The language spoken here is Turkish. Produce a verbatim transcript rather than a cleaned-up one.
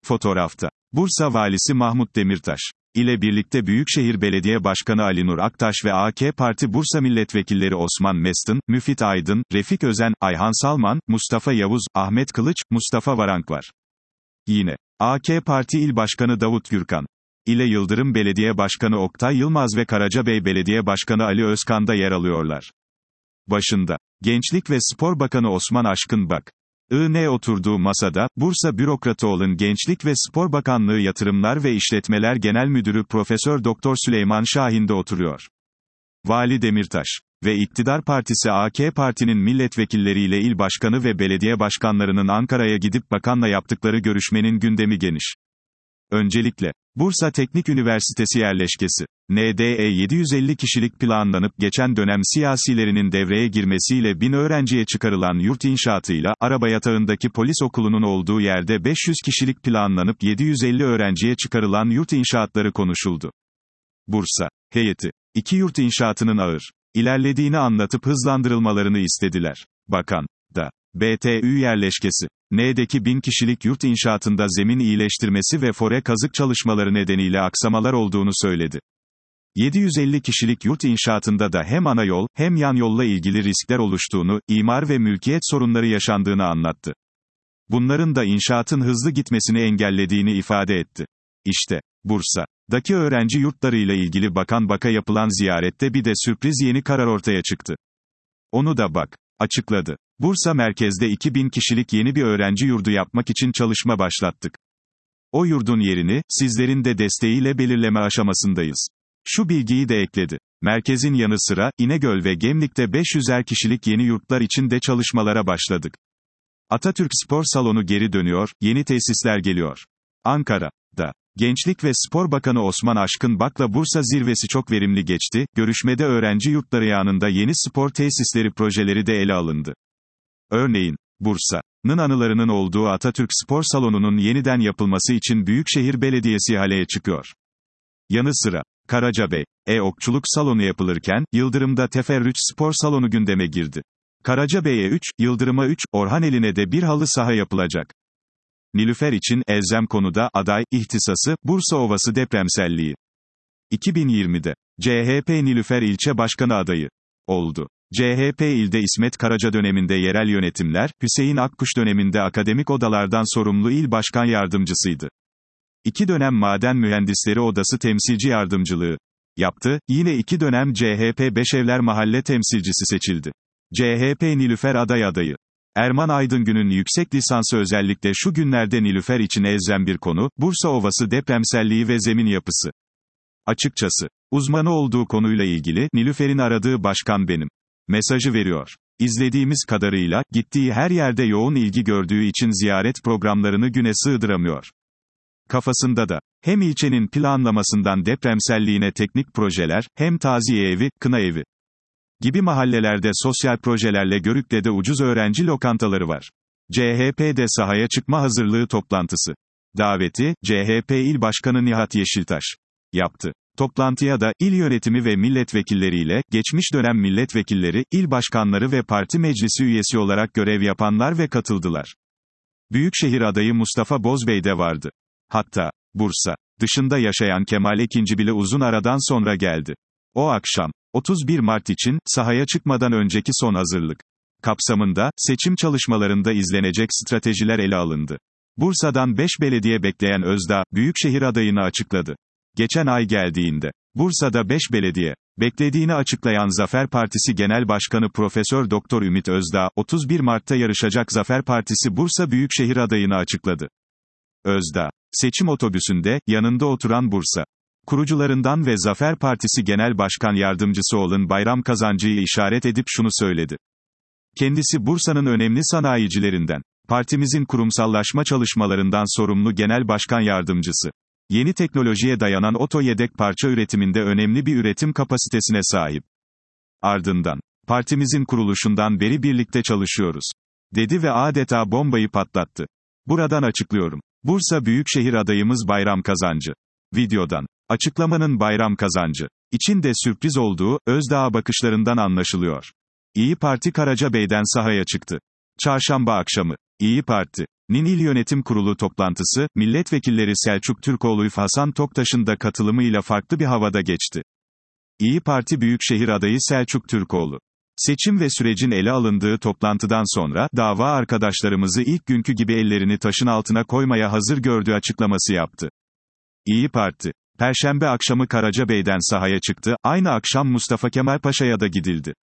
Fotoğrafta. Bursa Valisi Mahmut Demirtaş ile birlikte Büyükşehir Belediye Başkanı Ali Nur Aktaş ve A K Parti Bursa Milletvekilleri Osman Mestin, Müfit Aydın, Refik Özen, Ayhan Salman, Mustafa Yavuz, Ahmet Kılıç, Mustafa Varank var. Yine, A K Parti İl Başkanı Davut Gürkan ile Yıldırım Belediye Başkanı Oktay Yılmaz ve Karacabey Belediye Başkanı Ali Özkan da yer alıyorlar. Başında, Gençlik ve Spor Bakanı Osman Aşkın Bak. I N oturduğu masada, Bursa Bürokratı olan Gençlik ve Spor Bakanlığı Yatırımlar ve İşletmeler Genel Müdürü Profesör Doktor Süleyman Şahin de oturuyor. Vali Demirtaş ve İktidar Partisi A K Parti'nin milletvekilleriyle il başkanı ve belediye başkanlarının Ankara'ya gidip bakanla yaptıkları görüşmenin gündemi geniş. Öncelikle, Bursa Teknik Üniversitesi yerleşkesi, N D E yedi yüz elli kişilik planlanıp geçen dönem siyasilerinin devreye girmesiyle bin öğrenciye çıkarılan yurt inşaatıyla, araba yatağındaki polis okulunun olduğu yerde beş yüz kişilik planlanıp yedi yüz elli öğrenciye çıkarılan yurt inşaatları konuşuldu. Bursa heyeti, iki yurt inşaatının ağır ilerlediğini anlatıp hızlandırılmalarını istediler. Bakan da, B T Ü yerleşkesi, N'deki bin kişilik yurt inşaatında zemin iyileştirmesi ve fore kazık çalışmaları nedeniyle aksamalar olduğunu söyledi. yedi yüz elli kişilik yurt inşaatında da hem ana yol, hem yan yolla ilgili riskler oluştuğunu, imar ve mülkiyet sorunları yaşandığını anlattı. Bunların da inşaatın hızlı gitmesini engellediğini ifade etti. İşte, Bursa'daki öğrenci yurtlarıyla ilgili Bakan Bak'a yapılan ziyarette bir de sürpriz yeni karar ortaya çıktı. Onu da Bak açıkladı. Bursa merkezde iki bin kişilik yeni bir öğrenci yurdu yapmak için çalışma başlattık. O yurdun yerini, sizlerin de desteğiyle belirleme aşamasındayız. Şu bilgiyi de ekledi. Merkezin yanı sıra, İnegöl ve Gemlik'te beş yüzer kişilik yeni yurtlar için de çalışmalara başladık. Atatürk Spor Salonu geri dönüyor, yeni tesisler geliyor. Ankara'da, Gençlik ve Spor Bakanı Osman Aşkın Bak'la Bursa zirvesi çok verimli geçti, görüşmede öğrenci yurtları yanında yeni spor tesisleri projeleri de ele alındı. Örneğin, Bursa'nın anılarının olduğu Atatürk Spor Salonu'nun yeniden yapılması için Büyükşehir Belediyesi ihaleye çıkıyor. Yanı sıra, Karacabey, E okçuluk salonu yapılırken, Yıldırım'da Teferrüç Spor Salonu gündeme girdi. Karacabey'e üç, Yıldırım'a üç, Orhaneli'ne de bir halı saha yapılacak. Nilüfer için, elzem konuda, aday, ihtisası, Bursa Ovası depremselliği. iki bin yirmide, C H P Nilüfer ilçe başkanı adayı oldu. C H P ilde İsmet Karaca döneminde yerel yönetimler, Hüseyin Akkuş döneminde akademik odalardan sorumlu il başkan yardımcısıydı. İki dönem Maden Mühendisleri Odası temsilci yardımcılığı yaptı, yine iki dönem C H P Beşevler Mahalle temsilcisi seçildi. C H P Nilüfer aday adayı. Erman Aydıngün'ün yüksek lisansı özellikle şu günlerde Nilüfer için elzem bir konu, Bursa Ovası depremselliği ve zemin yapısı. Açıkçası, uzmanı olduğu konuyla ilgili, Nilüfer'in aradığı başkan benim mesajı veriyor. İzlediğimiz kadarıyla, gittiği her yerde yoğun ilgi gördüğü için ziyaret programlarını güne sığdıramıyor. Kafasında da, hem ilçenin planlamasından depremselliğine teknik projeler, hem taziye evi, kına evi gibi mahallelerde sosyal projelerle Görükle'de ucuz öğrenci lokantaları var. C H P'de sahaya çıkma hazırlığı toplantısı daveti, C H P İl Başkanı Nihat Yeşiltaş yaptı. Toplantıya da, il yönetimi ve milletvekilleriyle, geçmiş dönem milletvekilleri, il başkanları ve parti meclisi üyesi olarak görev yapanlar ve katıldılar. Büyükşehir adayı Mustafa Bozbey de vardı. Hatta, Bursa dışında yaşayan Kemal Ekinci bile uzun aradan sonra geldi. O akşam, otuz bir Mart için, sahaya çıkmadan önceki son hazırlık kapsamında, seçim çalışmalarında izlenecek stratejiler ele alındı. Bursa'dan beş belediye bekleyen Özdağ, Büyükşehir adayını açıkladı. Geçen ay geldiğinde, Bursa'da beş belediye beklediğini açıklayan Zafer Partisi Genel Başkanı Profesör Doktor Ümit Özdağ, otuz bir Mart'ta yarışacak Zafer Partisi Bursa Büyükşehir adayını açıkladı. Özdağ, seçim otobüsünde, yanında oturan Bursa kurucularından ve Zafer Partisi Genel Başkan Yardımcısı olan Bayram Kazancı'yı işaret edip şunu söyledi. Kendisi Bursa'nın önemli sanayicilerinden, partimizin kurumsallaşma çalışmalarından sorumlu Genel Başkan Yardımcısı. Yeni teknolojiye dayanan oto yedek parça üretiminde önemli bir üretim kapasitesine sahip. Ardından, partimizin kuruluşundan beri birlikte çalışıyoruz, dedi ve adeta bombayı patlattı. Buradan açıklıyorum. Bursa Büyükşehir adayımız Bayram Kazancı. Videodan, açıklamanın Bayram Kazancı için de sürpriz olduğu, Özdağ bakışlarından anlaşılıyor. İyi Parti Karacabey'den sahaya çıktı. Çarşamba akşamı, İyi Parti Nin İl Yönetim Kurulu toplantısı, milletvekilleri Selçuk Türkoğlu ve Hasan Toktaş'ın da katılımıyla farklı bir havada geçti. İyi Parti Büyükşehir adayı Selçuk Türkoğlu. Seçim ve sürecin ele alındığı toplantıdan sonra, dava arkadaşlarımızı ilk günkü gibi ellerini taşın altına koymaya hazır gördüğü açıklaması yaptı. İyi Parti. Perşembe akşamı Karacabey'den sahaya çıktı, aynı akşam Mustafa Kemal Paşa'ya da gidildi.